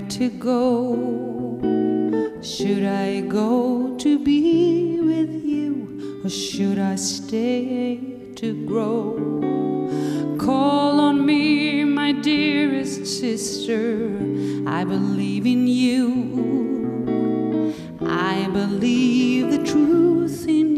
to go? Should I go to be with you, or should I stay to grow? Call on me, my dearest sister, I believe in you. I believe the truth in